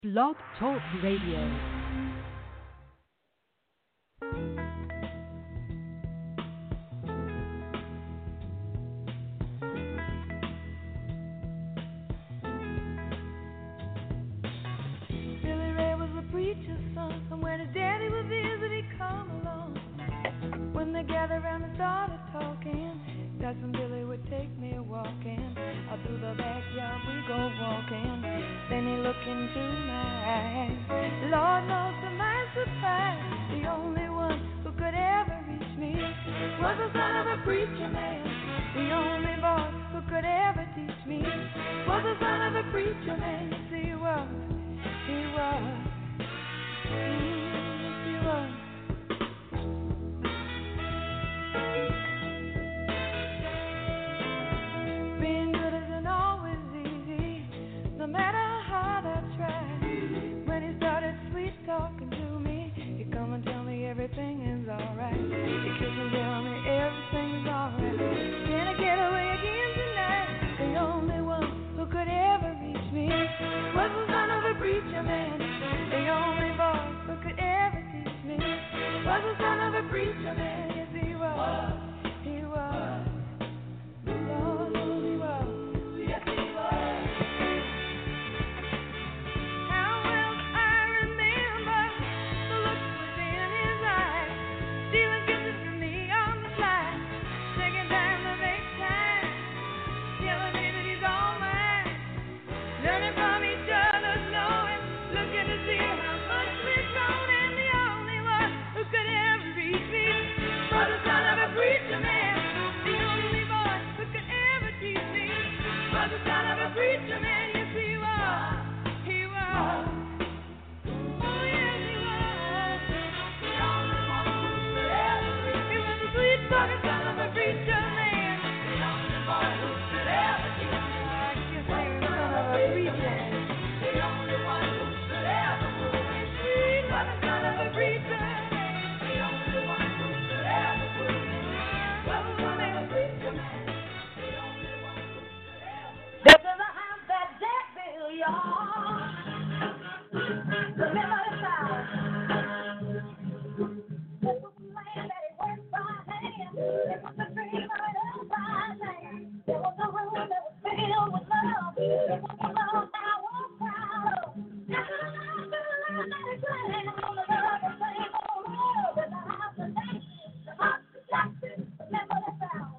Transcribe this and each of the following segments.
Blog Talk Radio. Preacher's son, and when his daddy would visit, he'd come along. When they gathered around and started talking, Cousin Billy would take me walking. Out through the backyard we go walking. Then he looked into my eyes. Lord knows to my surprise, the only one who could ever reach me was the son of a preacher man. The only boy who could ever teach me was the son of a preacher man. Yes, he was. He was. Being good isn't always easy, no matter how hard I try. When he started sweet talking to me, he'd come and tell me everything is alright. He'd kiss and tell me everything's alright. Can I get away again tonight? The only one who could ever reach me was the son of a preacher man. The only boy who could ever teach me was the son of a preacher man. Yes, he was. He was. Lord, Lord, he was. Yes, he was. How well I remember the look was in his eyes, stealing kisses from me on the fly, taking time to make time, telling me that he's all mine, learning from each other, knowing, looking to see how much we've grown, and the only one who could ever reach me was the son of a preacher man. The only boy who could ever teach me was the son of a preacher man. Yes, he was. He was. Oh, yes, he was. The only one who could ever reach me. He was the sweet talking son of a preacher man. The only boy who could ever teach me. I guess he was the son of a preacher man. The only one who could ever move me. Sweet was the son of a preacher man. The only one who could ever move me. Was the son of a preacher man. The only one who could ever. This is a house that Jack built, y'all. Remember the sound. This was the land that he worked by hand. It was the dream of by name. There was a room that was filled with love. It was the love I was proud of. This is a house that he planned on the love of same old love. In the house of Jack, the house of Jack. Remember the sound.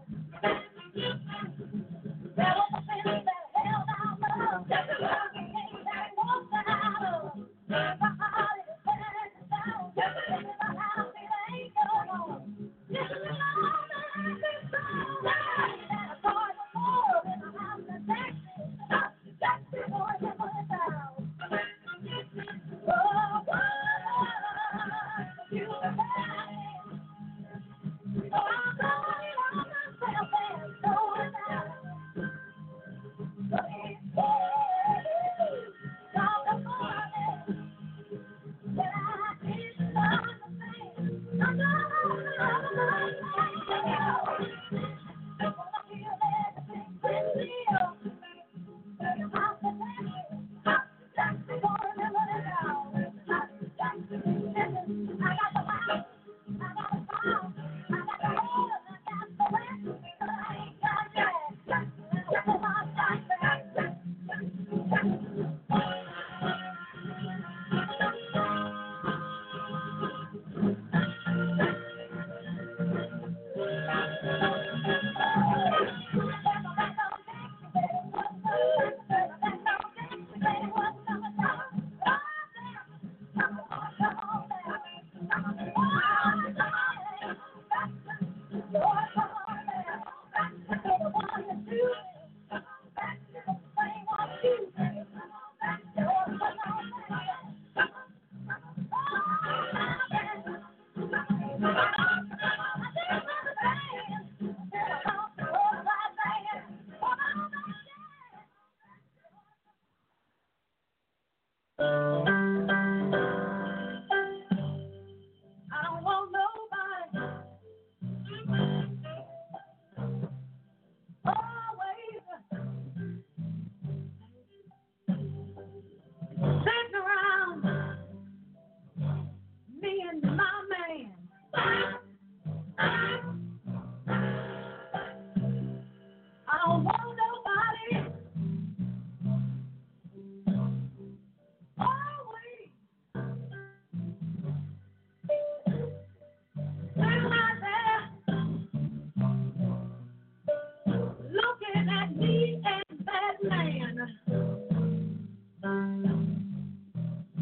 There was a fence that held our love. Just a love came that he walked out of. My heart is burning down. Just a in the house, it ain't no home. This is the love that I can show. That a part of love in the house of Jack. The house of Jack, boy, remember the sound. Oh, you and I. So I'm going on myself and going down. So it's talk about it.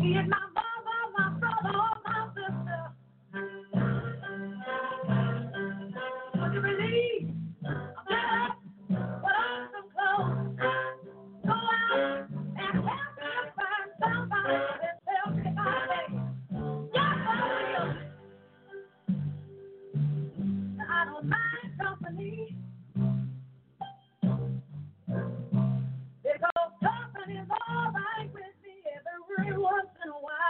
it my mother, my brother, or my sister. Would you believe I'm better, but I'm so close? Go out and help me find somebody that tells me my name. Yes, I will. I don't mind company, because company's all right with me every once in a while.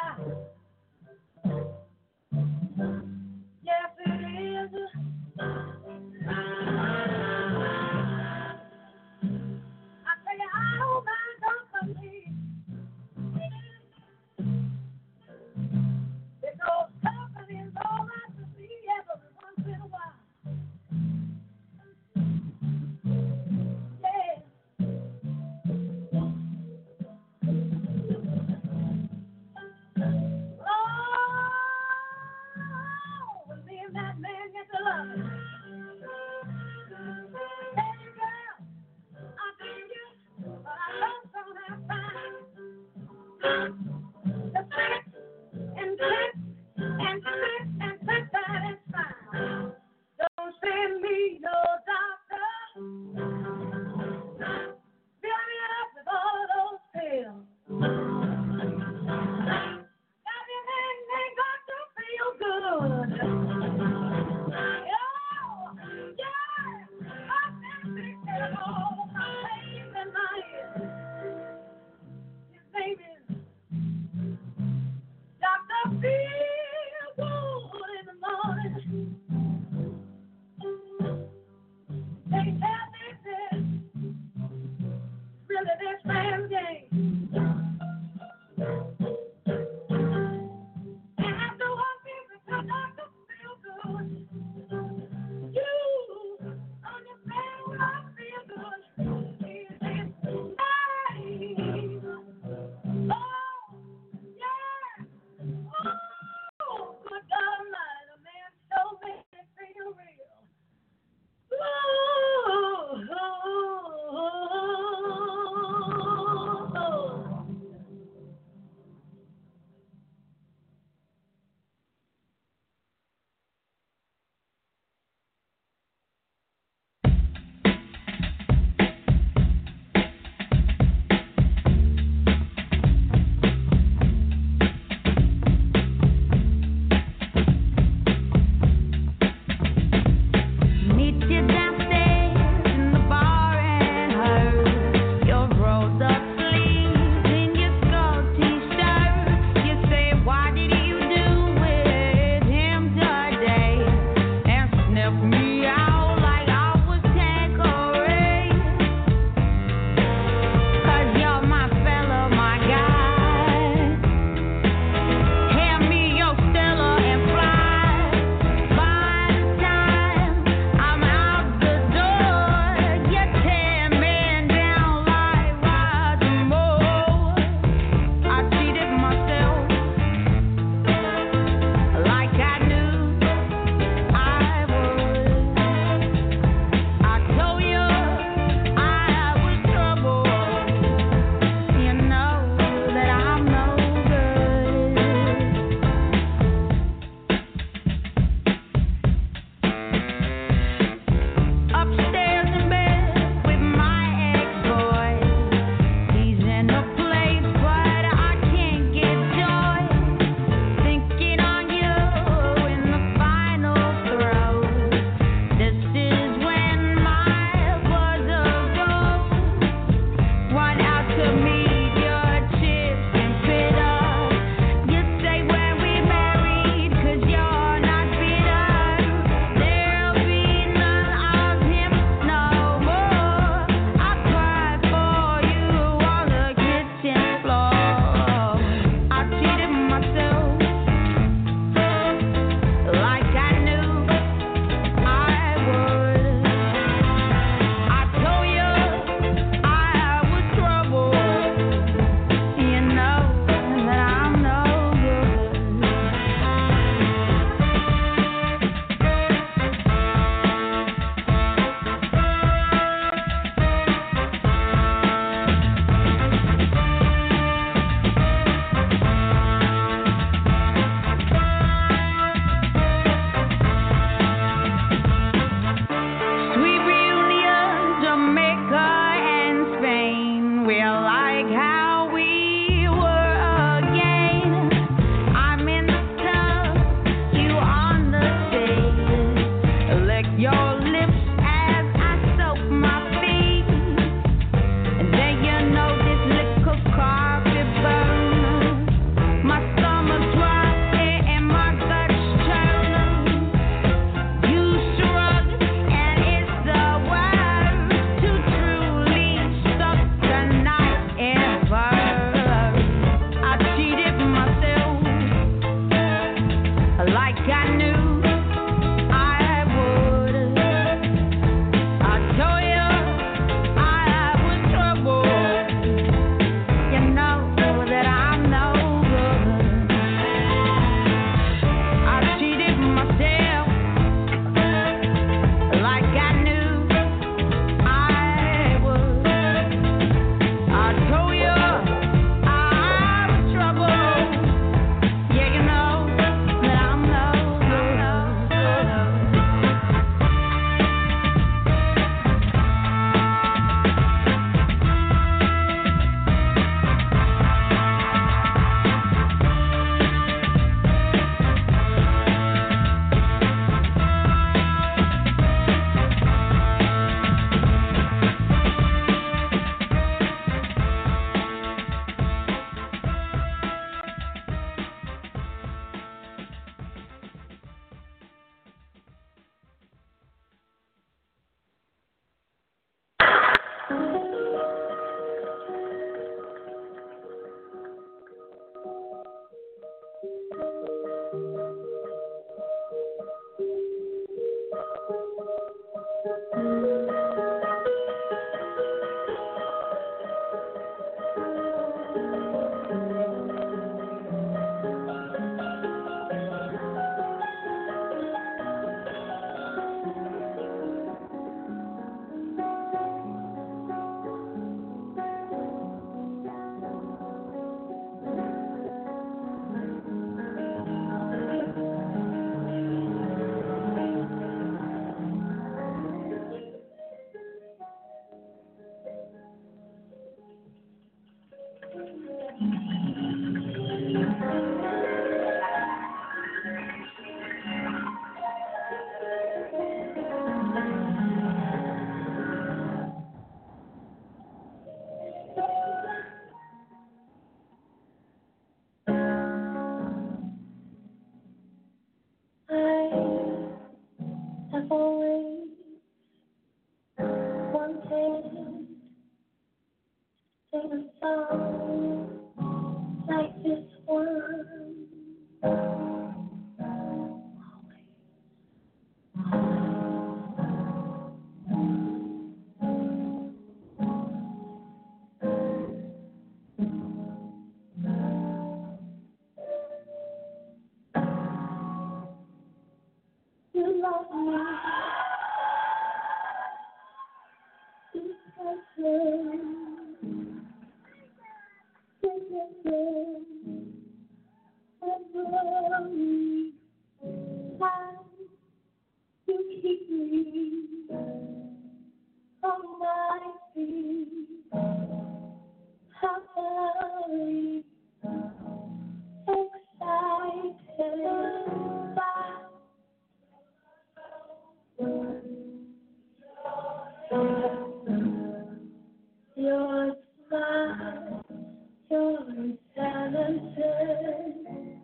Your smile, your talented.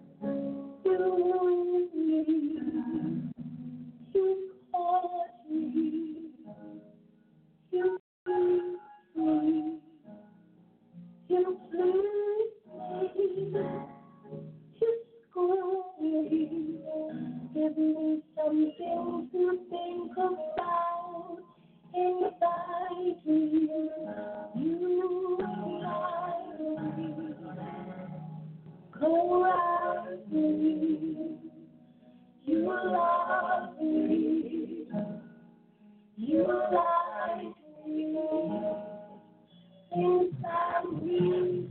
You caught me, you pleased me, you pleased me, you schooled me, give me something to think about, invite me, you invite me, go out me. You love me, you like me, inside me.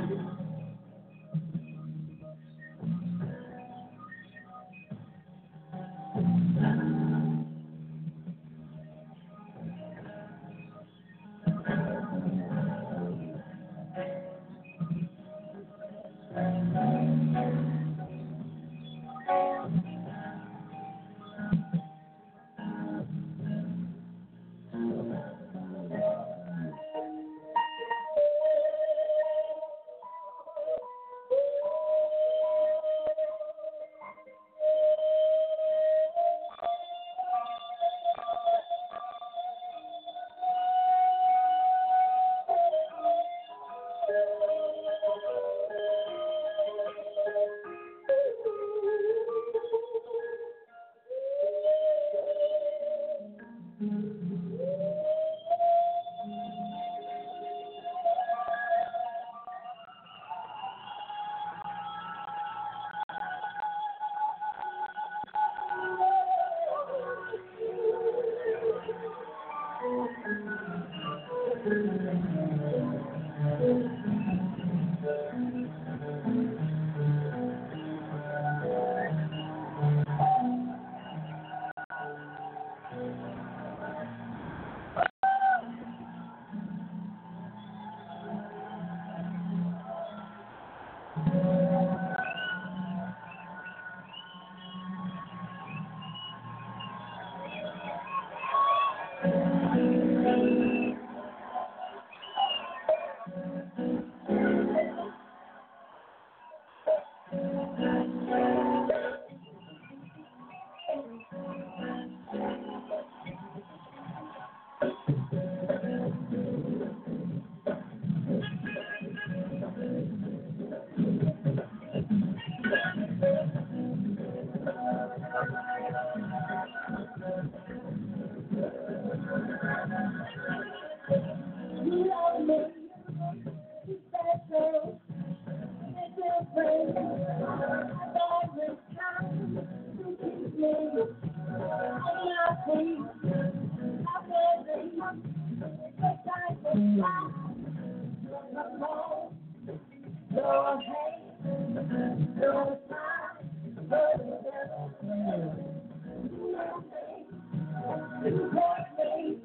You love me, special, little friend. I've always come to keep me on my feet. I wasn't the type of time, no, no hate, no time, but you got me.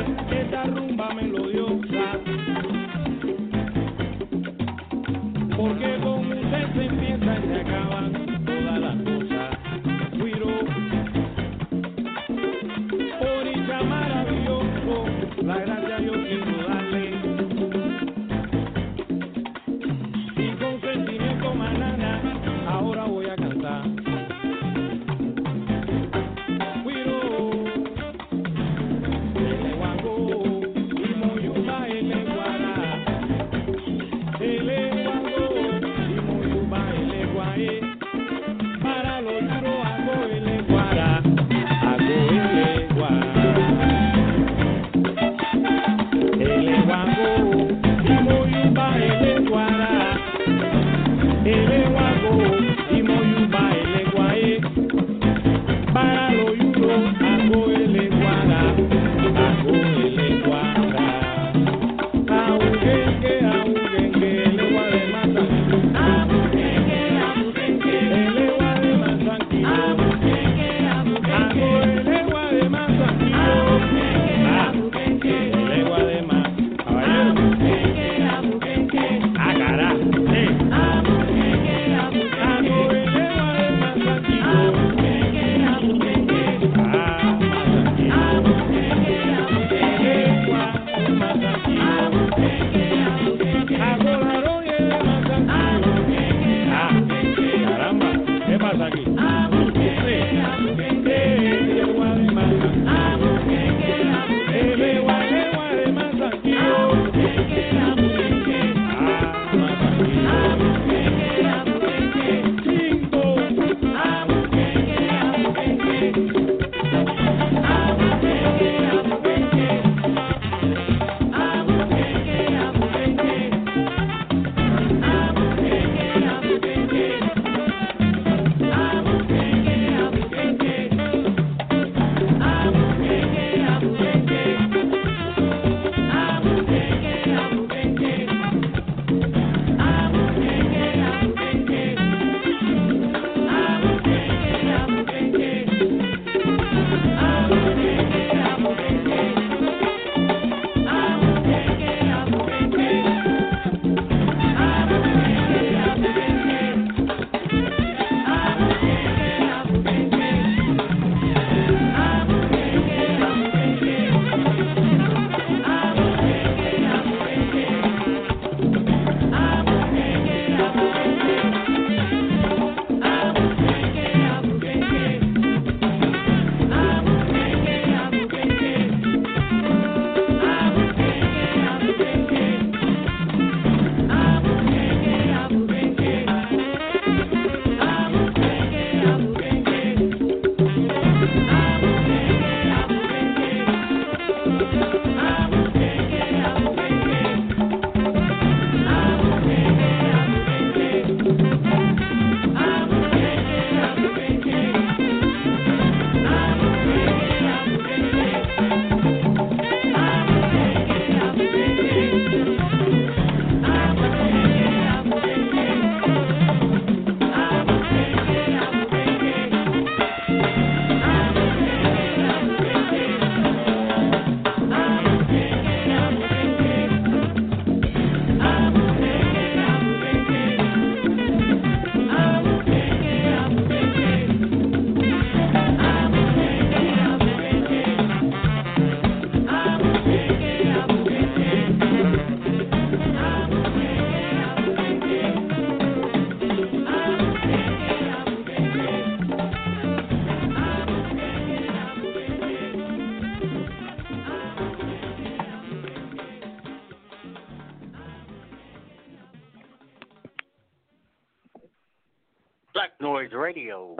esta rumba melodiosa, porque con usted se empieza y se acaban todas las cosas. Guiro, Oricha maravilloso, la gracia yo quiero darle, y con sentimiento manana, ahora voy a cantar. Black Noise Radio.